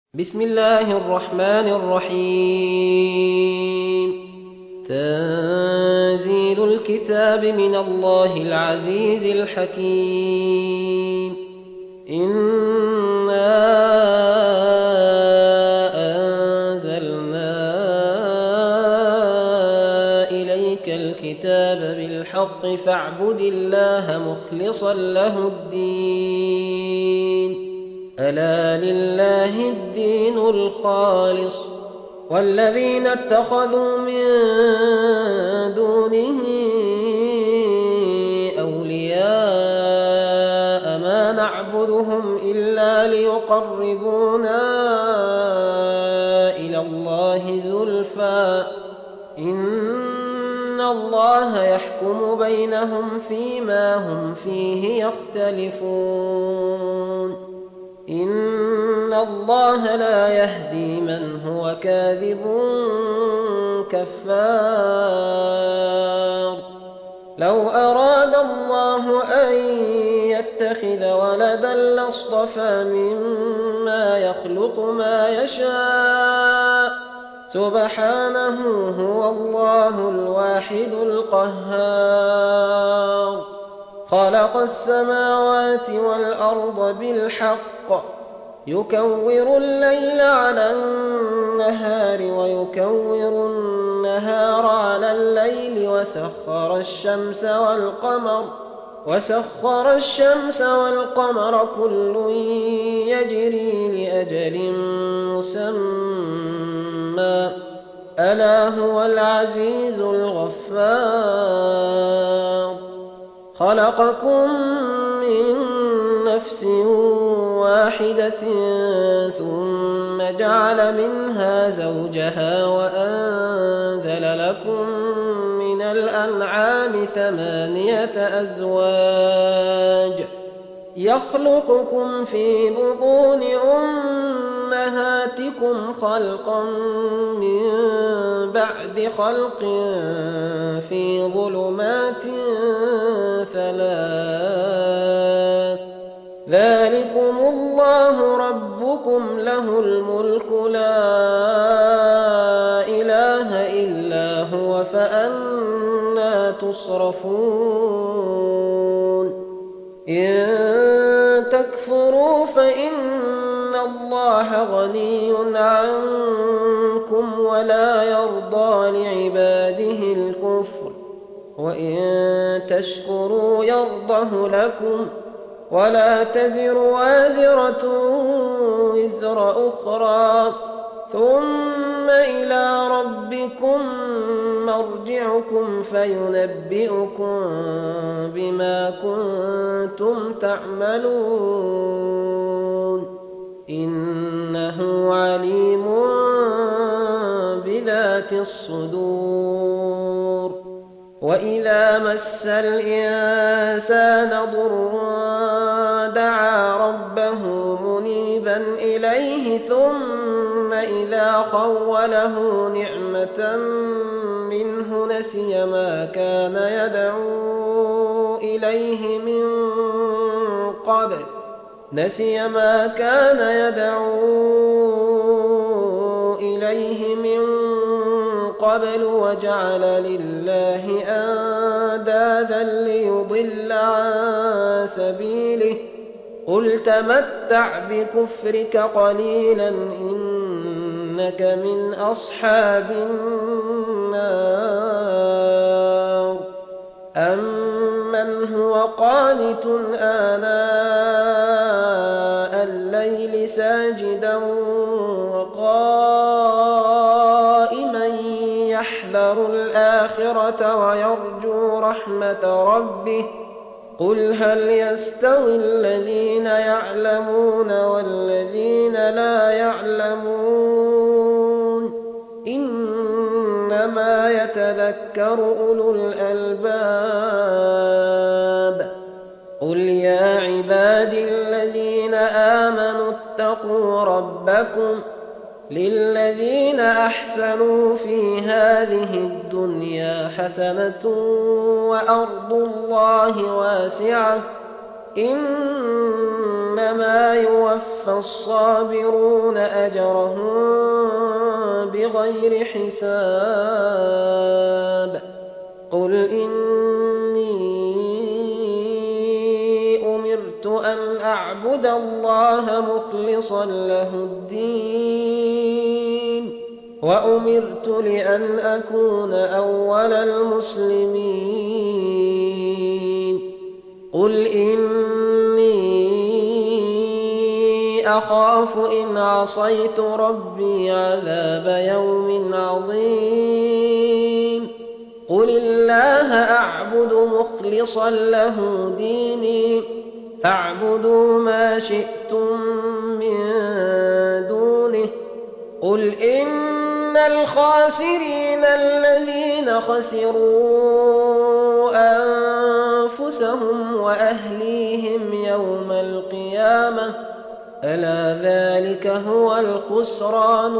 بسم الله الرحمن الرحيم تنزيل الكتاب من الله العزيز الحكيم إنا أنزلنا إليك الكتاب بالحق فاعبد الله مخلصا له الدين ألا لله الدين الخالص والذين اتخذوا من دونه أولياء ما نعبدهم إلا ليقربونا إلى الله زلفى إن الله يحكم بينهم فيما هم فيه يختلفون إن الله لا يهدي من هو كاذب كفار لو أراد الله أن يتخذ ولدا لاصطفى مما يخلق ما يشاء سبحانه هو الله الواحد القهار خلق السماوات والأرض بالحق يكور الليل على النهار ويكور النهار على الليل وسخر الشمس والقمر كل يجري لأجل مسمى ألا هو العزيز الغفار خلقكم من نفس واحدة ثم جعل منها زوجها وأنزل لكم من الأنعام 8 أزواج يخلقكم في بطون أمهاتكم خلقا من بعد خلق في ظلمات 3 ذلكم الله ربكم له الملك لا إله إلا هو فأنى تصرفون إن تكفروا فإن الله غني عنكم ولا يرضى لعباده الكفر وإن تشكروا يرضه لكم ولا تزر وازرة وزر أخرى ثم إلى ربكم مرجعكم فينبئكم بما كنتم تعملون إنه عليم بذات الصدور وإذا مس الإنسان ضر دعا ربه منيبا إليه ثم إذا خوله نعمة منه نسي ما كان يدعو إليه من قبل وجعل لله أندادا ليضل عن سبيله قل تمتع بكفرك قليلا إنك من أصحاب النار أمن هو قانت آناء الليل ساجدا وقائما يحذر الآخرة ويرجو رحمة ربه قل هل يستوي الذين يعلمون والذين لا يعلمون إنما يتذكر أولو الألباب قل يا عبادي الذين آمنوا اتقوا ربكم للذين أحسنوا في هذه الدنيا حسنة وأرض الله واسعة إنما يوفى الصابرون أجرهم بغير حساب قل إني أمرت أن أعبد الله مخلصا له الدين وأمرت لأن أكون أول المسلمين قل إني أخاف إن عصيت ربي عذاب يوم عظيم قل الله أعبد مخلصا له ديني فاعبدوا ما شئتم من دونه قل إن الخاسرين الذين خسروا أنفسهم وأهليهم يوم القيامة ألا ذلك هو الخسران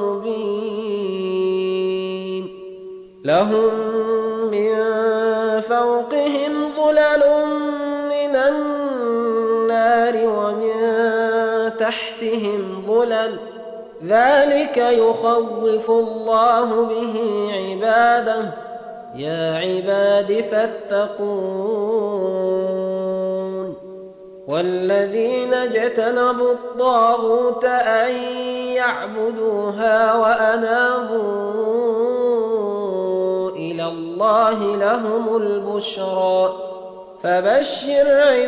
المبين لهم من فوقهم ظلل من النار ومن تحتهم ظلل ذلك يخوف الله به عباده يا عباد فاتقون والذين اجتنبوا الطاغوت أن يعبدوها وأنابوا إلى الله لهم البشرى فبشر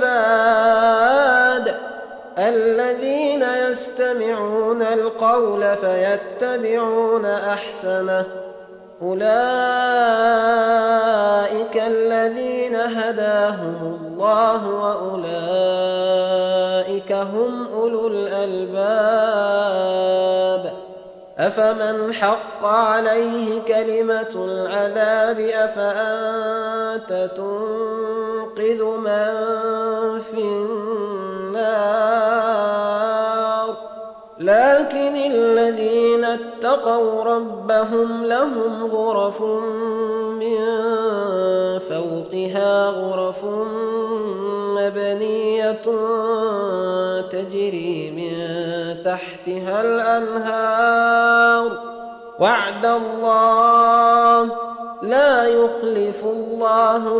عباد الذين يستمعون القول فيتبعون أحسنه أولئك الذين هداهم الله وأولئك هم أولو الألباب أفمن حق عليه كلمة العذاب أفأنت تنقذ من في النار لكن الذين اتقوا ربهم لهم غرف من فوقها غرف مبنية تجري من تحتها الأنهار وعد الله لا يخلف الله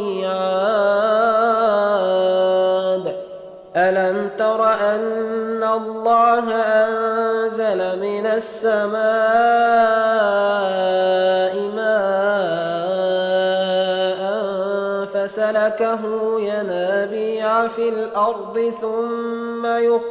الميعاد ألم تر أن الله أنزل من السماء ماء فسلكه ينابيع في الأرض ثم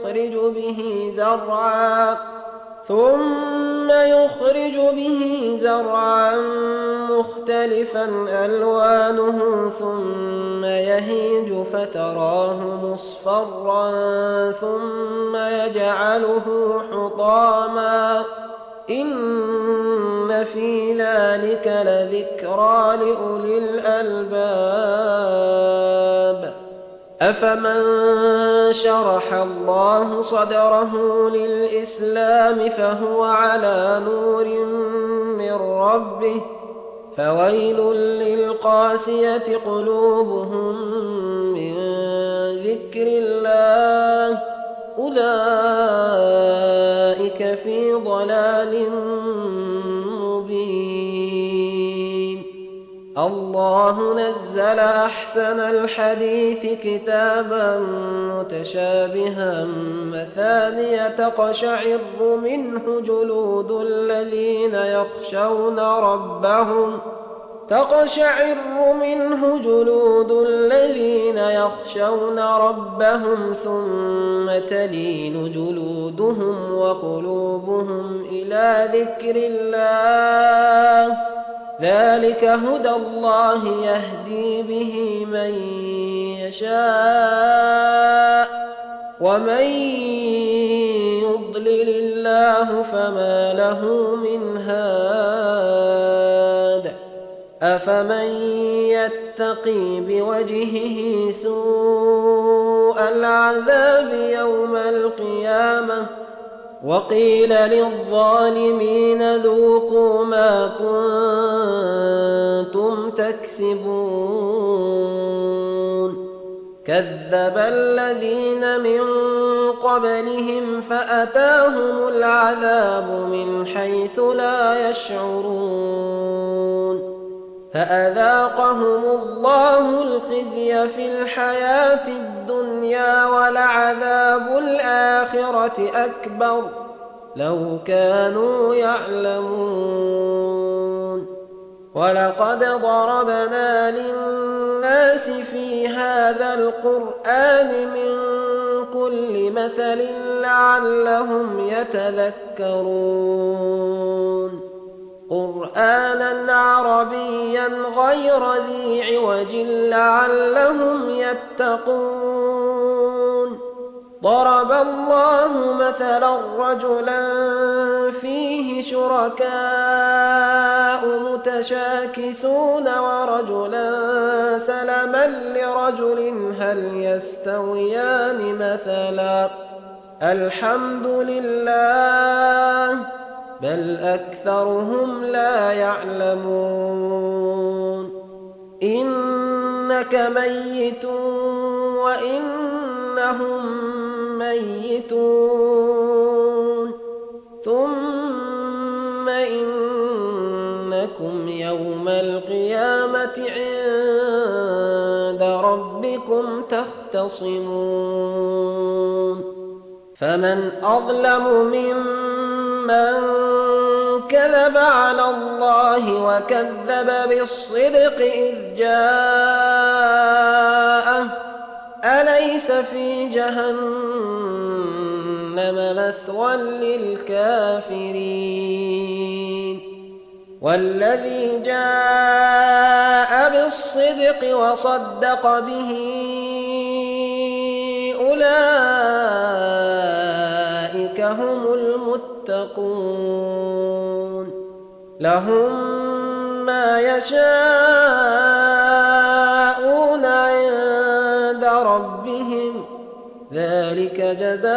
يخرج به زرعا مختلفا ألوانه ثم يهيج فتراه مصفرا ثم يجعله حطاما إن في ذلك لذكرى لأولي الألباب أفمن شرح الله صدره للإسلام فهو على نور من ربه فويل للقاسية قلوبهم من ذكر الله أولئك في ضلال مبين الله نزل أحسن الحديث كتابا متشابها مثانية تقشعر منه جلود الذين يخشون ربهم ثم تلين جلودهم وقلوبهم إلى ذكر الله ذلك هدى الله يهدي به من يشاء ومن يضلل الله فما له من هاد أفمن يتقي بوجهه سوء العذاب يوم القيامة وقيل للظالمين ذوقوا ما كنتم تكسبون كذب الذين من قبلهم فأتاهم العذاب من حيث لا يشعرون فأذاقهم الله الخزي في الحياة الدنيا ولعذاب الآخرة أكبر لو كانوا يعلمون ولقد ضربنا للناس في هذا القرآن من كل مثل لعلهم يتذكرون قرآنا عربيا غير ذي عوج لعلهم يتقون ضرب الله مثلا رجلا فيه شركاء متشاكسون ورجلا سلما لرجل هل يستويان مثلا الحمد لله بل أكثرهم لا يعلمون إنك ميت وإنهم ميتون ثم إنكم يوم القيامة عند ربكم تختصمون فمن أظلم ممن كذب على الله وكذب بالصدق إذ جاءه أليس في جهنم مثوى للكافرين والذي جاء بالصدق وصدق به أولئك هم المتقون لهم ما يشاءون عند ربهم ذلك جزاء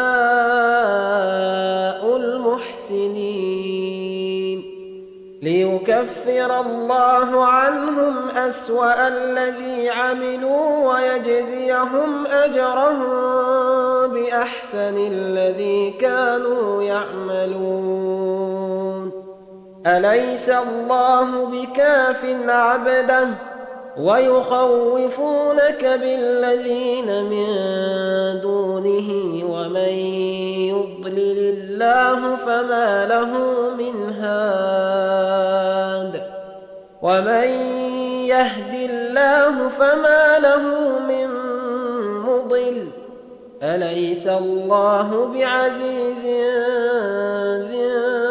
المحسنين ليكفر الله عنهم أسوأ الذي عملوا ويجزيهم أجرهم بأحسن الذي كانوا يعملون أليس الله بكاف عبده ويخوفونك بالذين من دونه ومن يضلل الله فما له من هاد ومن يهد الله فما له من مضل أليس الله بعزيز ذي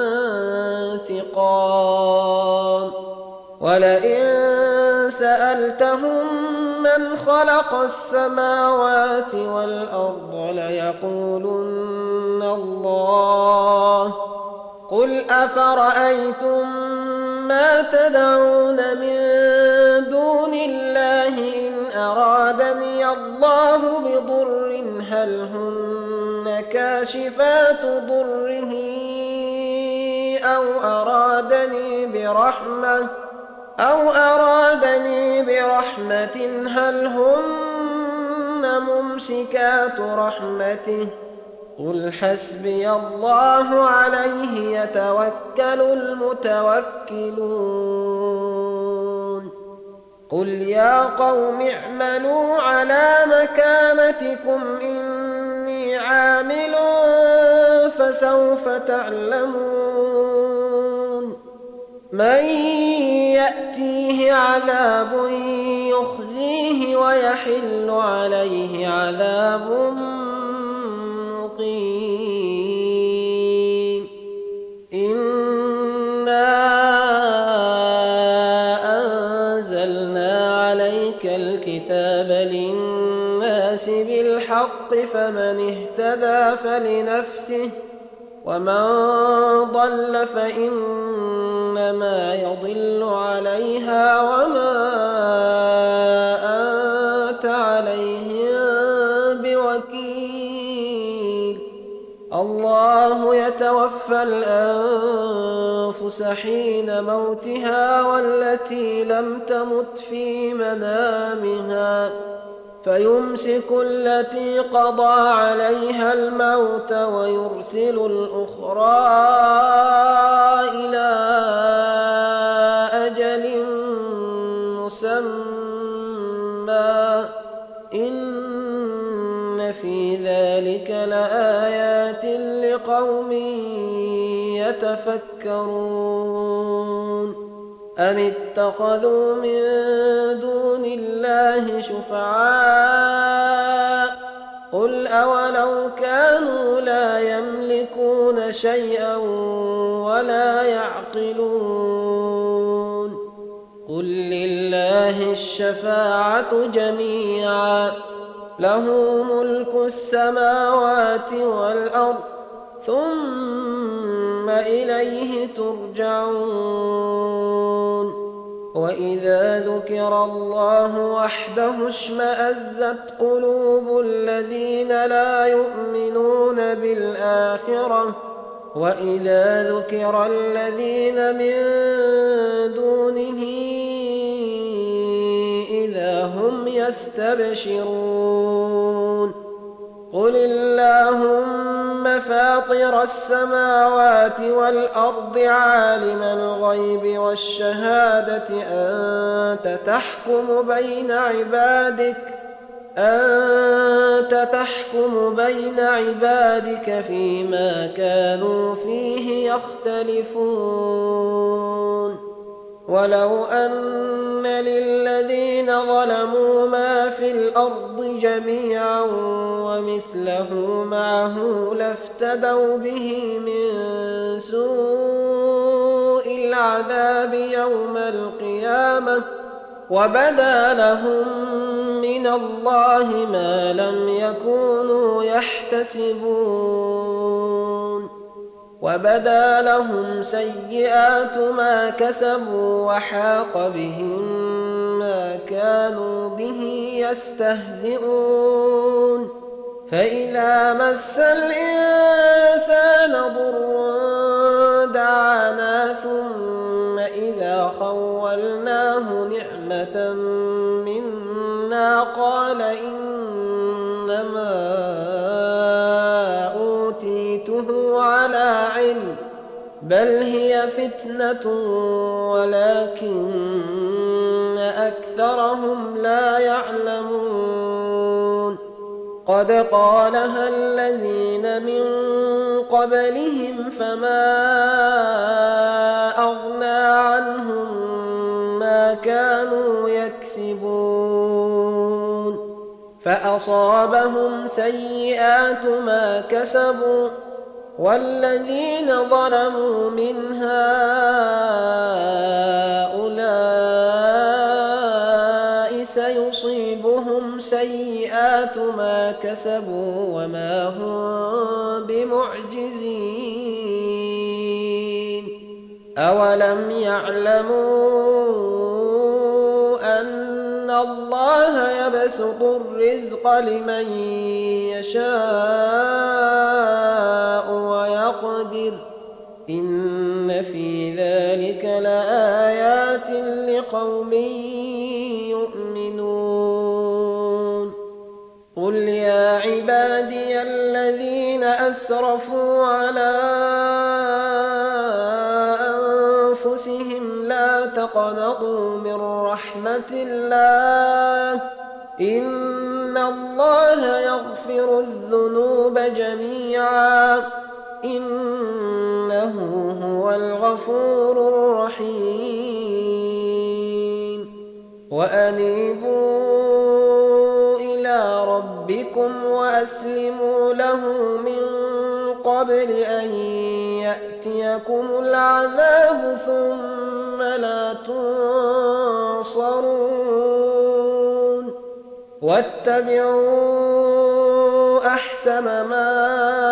انتقام ولئن سألتهم من خلق السماوات والأرض ليقولن الله قل أفرأيتم ما تدعون من دون الله إن أرادني الله بضر هل هن كاشفات ضره أو أرادني برحمة هل هن ممسكات رحمته قل حسبي الله عليه يتوكل المتوكلون قل يا قوم اعملوا على مكانتكم إني عامل فسوف تعلمون من يأتيه عذاب يخزيه ويحل عليه عذاب مقيم إنا أنزلنا عليك الكتاب للناس بالحق فمن اهتدى فلنفسه ومن ضل فإنما يضل عليها وما أنت عليهم بوكيل الله يتوفى الأنفس حين موتها والتي لم تمت في منامها فيمسك التي قضى عليها الموت ويرسل الأخرى إلى أجل مسمى إن في ذلك لآيات لقوم يتفكرون أم اتخذوا من دون الله شفعاء قل أولو كانوا لا يملكون شيئا ولا يعقلون قل لله الشفاعة جميعا له ملك السماوات والأرض ثم إليه ترجعون وإذا ذكر الله وحده اشمأزت قلوب الذين لا يؤمنون بالآخرة وإذا ذكر الذين من دونه إذا هم يستبشرون قل اللهم فاطر السماوات والأرض عالم الغيب والشهادة أنت تحكم بين عبادك فيما كانوا فيه يختلفون ولو أن للذين ظلموا ما في الأرض جميعا ومثله معه لافتدوا به من سوء العذاب يوم القيامة وبدا لهم من الله ما لم يكونوا يحتسبون وبدا لهم سيئات ما كسبوا وحاق بهم ما كانوا به يستهزئون فإذا مس الإنسان ضر دعانا ثم إذا خولناه نعمة منا قال إنما أوتيته على علم بل هي فتنة ولكن أكثرهم لا يعلمون قد قالها الذين من قبلهم فما أغنى عنهم ما كانوا يكسبون فأصابهم سيئات ما كسبوا والذين ظلموا من هؤلاء سيصيبهم سيئات ما كسبوا وما هم بمعجزين أولم يعلموا أن الله يبسط الرزق لمن يشاء ويقدر إن في ذلك لآيات لقوم يؤمنون قل يا عبادي الذين أسرفوا على أنفسهم لا تقنطوا من رحمة الله إن الله يغفر الذنوب جميعا إنه هو الغفور الرحيم وأنيبوا إلى ربكم وأسلموا له من قبل أن يأتيكم العذاب ثم لا تنصرون واتبعوا أحسن ما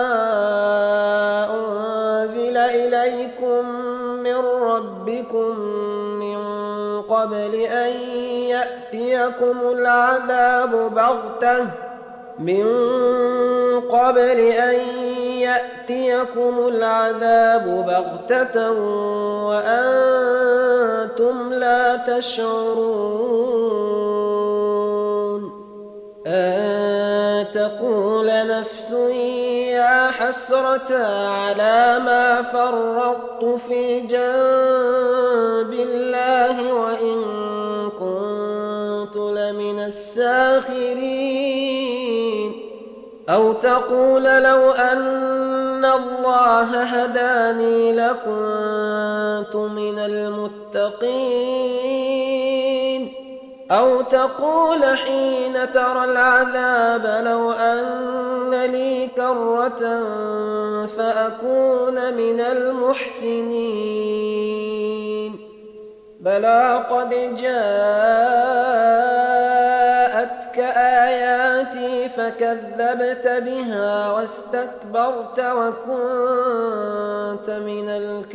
أنزل إليكم من ربكم من قبل أن يأتيكم العذاب بغتة وأنتم لا تشعرون أن تقول نفس يا حسرة على ما فرطت في جنب الله وإن كنت لمن الساخرين أو تقول لو أن الله هداني لكنت من المتقين أو تقول حين ترى العذاب لو أن لي كرة فأكون من المحسنين بلى قد جاءتك آياتي فكذبت بها واستكبرت وكنت من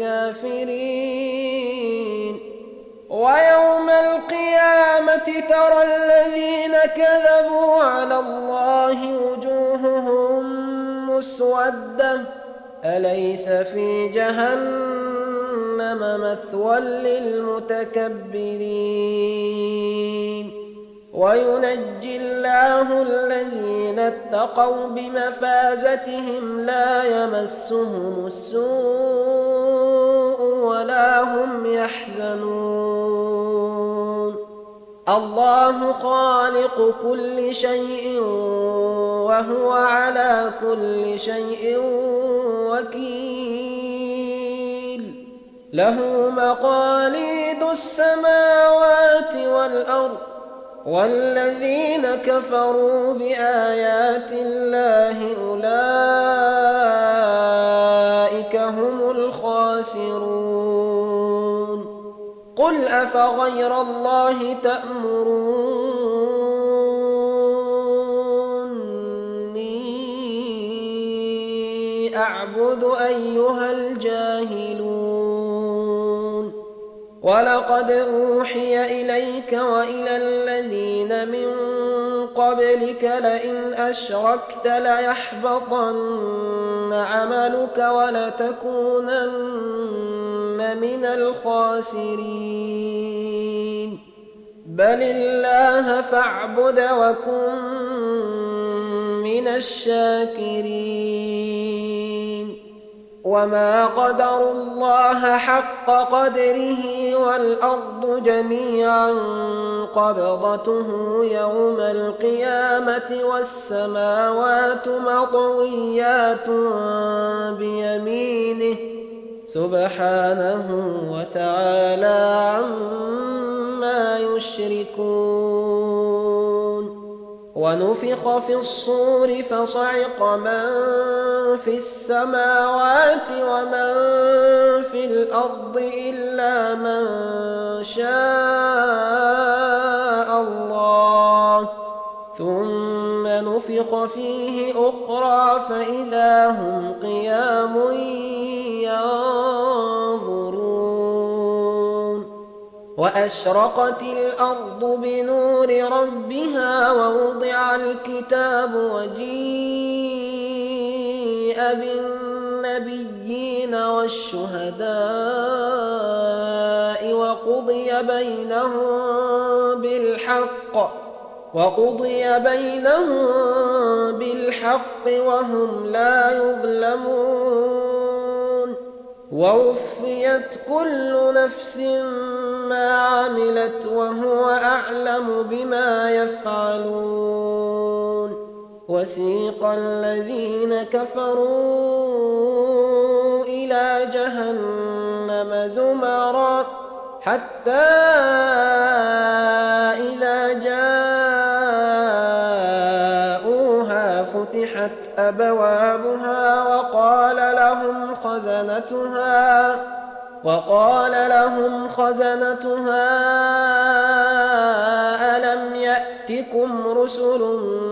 الكافرين ويوم القيامة ترى الذين كذبوا على الله وجوههم مسودة أليس في جهنم مثوى للمتكبرين وينجي الله الذين اتقوا بمفازتهم لا يمسهم السوء ولا هم يحزنون الله خالق كل شيء وهو على كل شيء وكيل له مقاليد السماوات والأرض والذين كفروا بآيات الله أولئك هم الخاسرون قل أفغير الله تأمروني أعبد أيها الجاهلون ولقد أوحي إليك وإلى الذين من قبلك لئن أشركت ليحبطن عملك ولتكونن من الخاسرين بل الله فاعبد وكن من الشاكرين وما قدروا الله حق قدره والأرض جميعا قبضته يوم القيامة والسماوات مطويات بيمينه سبحانه وتعالى عما يشركون ونفخ في الصور فصعق من في السماوات ومن في الأرض إلا من شاء الله ثم نفخ فيه أخرى فإذا هم قيام ينظرون وأشرقت الأرض بنور ربها ووضع الكتاب وجيء بالنبيين والشهداء وقضي بينهم بالحق وهم لا يظلمون ووفيت كل نفس ما عملت وهو أعلم بما يفعلون وسيق الذين كفروا إلى جهنم زمرا حتى إذا جاءوها فتحت أبوابها وقال لهم خزنتها ألم يأتكم رسل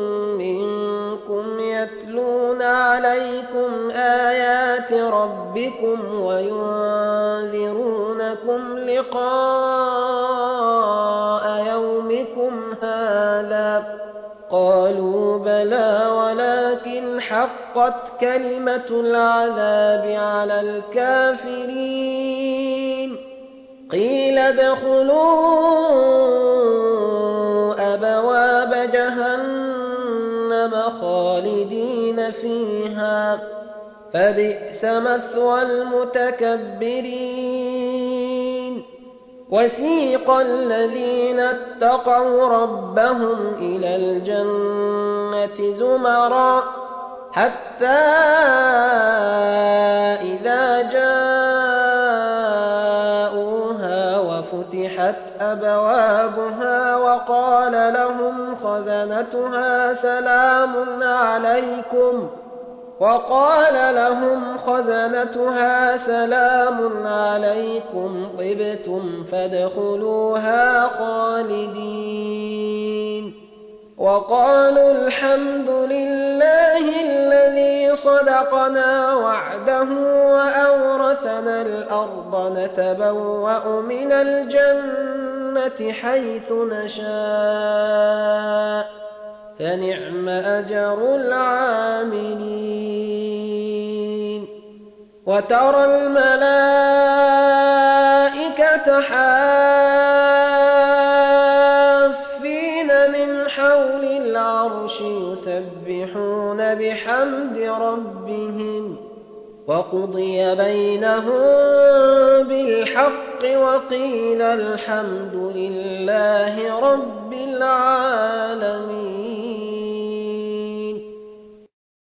منكم يتلون عليكم آيات ربكم وينذرونكم لقاء يومكم هذا قالوا بلى ولكن حقت كلمة العذاب على الكافرين قيل ادخلوا أبواب جهنم جهنم خالدين فيها فبئس مثوى المتكبرين وسيق الذين اتقوا ربهم إلى الجنة زمرا حتى إذا جاءوها وفتحت أبوابها وقال لهم خزنتها سلام عليكم طبتم فادخلوها خالدين وقالوا الحمد لله الذي صدقنا وعده وأورثنا الأرض نتبوأ من الجنة حيث نشاء فنعم أجر العاملين وترى الملائكة حافين من حول العرش يسبحون بحمد ربهم وقضي بينهم بالحق وقيل الحمد لله رب العالمين